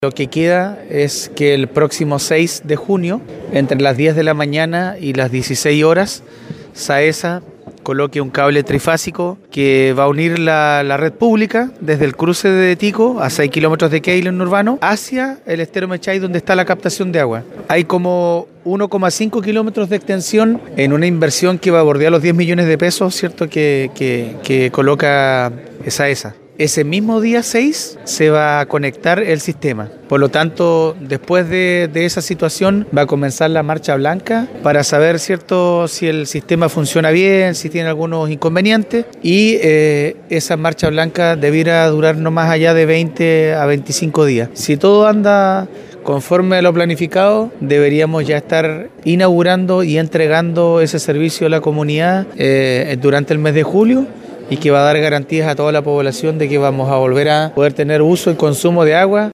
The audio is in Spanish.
Lo que queda es que el próximo 6 de junio, entre las 10 de la mañana y las 16 horas, SAESA coloque un cable trifásico que va a unir la red pública desde el cruce de Tico a 6 kilómetros de Keilo en Urbano hacia el estero Mechay, donde está la captación de agua. Hay como 1,5 kilómetros de extensión en una inversión que va a bordear los 10 millones de pesos, ¿cierto? Que coloca SAESA. Ese mismo día 6 se va a conectar el sistema. Por lo tanto, después de esa situación va a comenzar la marcha blanca para saber, ¿cierto?, si el sistema funciona bien, si tiene algunos inconvenientes, y esa marcha blanca debiera durar no más allá de 20 a 25 días. Si todo anda conforme a lo planificado, deberíamos ya estar inaugurando y entregando ese servicio a la comunidad durante el mes de julio, y que va a dar garantías a toda la población de que vamos a volver a poder tener uso y consumo de agua